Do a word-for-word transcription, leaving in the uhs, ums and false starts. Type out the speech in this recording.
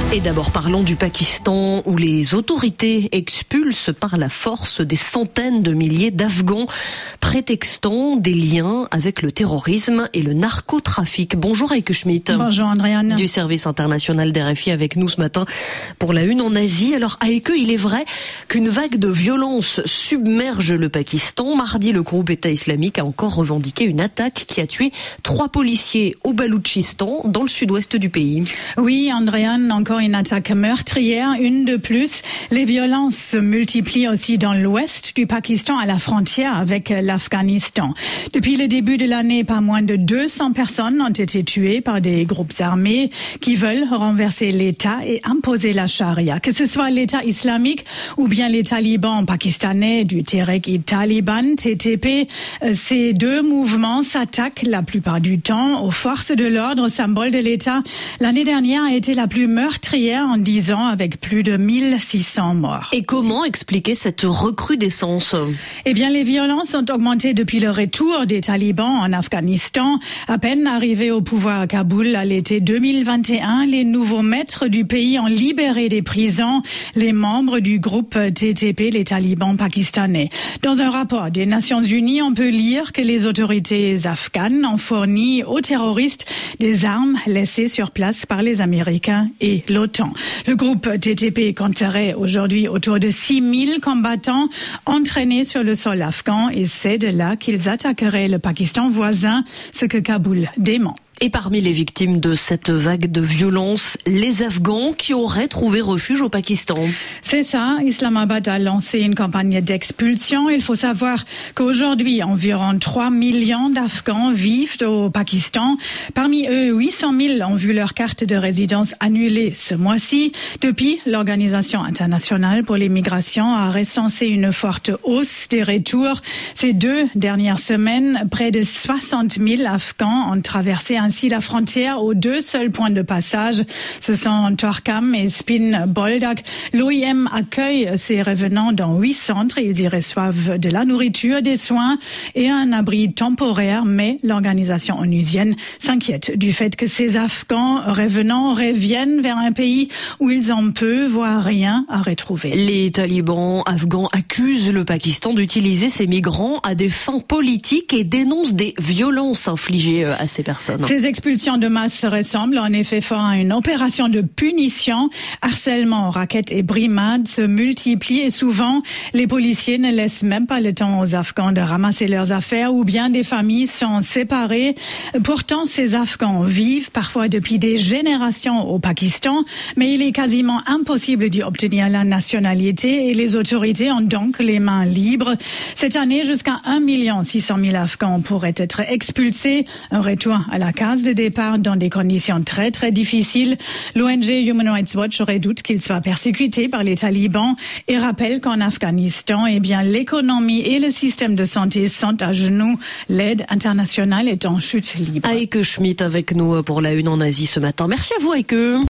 Et d'abord parlons du Pakistan où les autorités expulsent par la force des centaines de milliers d'Afghans prétextant des liens avec le terrorisme et le narcotrafic. Bonjour Heike Schmidt. Bonjour Andréane. Du service international d'R F I avec nous ce matin pour la une en Asie. Alors Heike, il est vrai qu'une vague de violence submerge le Pakistan. Mardi, le groupe État islamique a encore revendiqué une attaque qui a tué trois policiers au Baloutchistan dans le sud-ouest du pays. Oui Andréane, encore une attaque meurtrière, une de plus. Les violences se multiplient aussi dans l'ouest du Pakistan, à la frontière avec l'Afghanistan. Depuis le début de l'année, pas moins de deux cents personnes ont été tuées par des groupes armés qui veulent renverser l'État et imposer la charia. Que ce soit l'État islamique ou bien les talibans pakistanais du Tehrik-i-Taliban, T T P, ces deux mouvements s'attaquent la plupart du temps aux forces de l'ordre, symbole de l'État. L'année dernière a été la plus meurtrière en dix ans, avec plus de mille six cents morts. Et comment expliquer cette recrudescence ? Eh bien, les violences ont augmenté depuis le retour des talibans en Afghanistan. À peine arrivés au pouvoir à Kaboul à l'été deux mille vingt et un, les nouveaux maîtres du pays ont libéré des prisons les membres du groupe T T P, les talibans pakistanais. Dans un rapport des Nations Unies, on peut lire que les autorités afghanes ont fourni aux terroristes des armes laissées sur place par les Américains et l'OTAN. Le groupe T T P compterait aujourd'hui autour de six mille combattants entraînés sur le sol afghan et c'est de là qu'ils attaqueraient le Pakistan voisin, ce que Kaboul dément. Et parmi les victimes de cette vague de violence, les Afghans qui auraient trouvé refuge au Pakistan. C'est ça, Islamabad a lancé une campagne d'expulsion. Il faut savoir qu'aujourd'hui, environ trois millions d'Afghans vivent au Pakistan. Parmi eux, huit cent mille ont vu leur carte de résidence annulée ce mois-ci. Depuis, l'Organisation internationale pour les migrations a recensé une forte hausse des retours. Ces deux dernières semaines, près de soixante mille Afghans ont traversé un Ainsi, la frontière aux deux seuls points de passage, ce sont Torkham et Spin Boldak. L'O I M accueille ces revenants dans huit centres. Ils y reçoivent de la nourriture, des soins et un abri temporaire. Mais l'organisation onusienne s'inquiète du fait que ces Afghans revenants reviennent vers un pays où ils ont peu, voire rien à retrouver. Les talibans afghans accusent le Pakistan d'utiliser ces migrants à des fins politiques et dénoncent des violences infligées à ces personnes. Ces expulsions de masse ressemblent en effet fort à une opération de punition. Harcèlement, raquettes et brimades se multiplient et souvent, les policiers ne laissent même pas le temps aux Afghans de ramasser leurs affaires ou bien des familles sont séparées. Pourtant, ces Afghans vivent parfois depuis des générations au Pakistan, mais il est quasiment impossible d'y obtenir la nationalité et les autorités ont donc les mains libres. Cette année, jusqu'à un million six cent mille Afghans pourraient être expulsés. Un retour à la case de départ dans des conditions très très difficiles. L'O N G Human Rights Watch redoute qu'il soit persécuté par les talibans et rappelle qu'en Afghanistan, eh bien, l'économie et le système de santé sont à genoux. L'aide internationale est en chute libre. Heike Schmidt avec nous pour la une en Asie ce matin. Merci à vous Heike.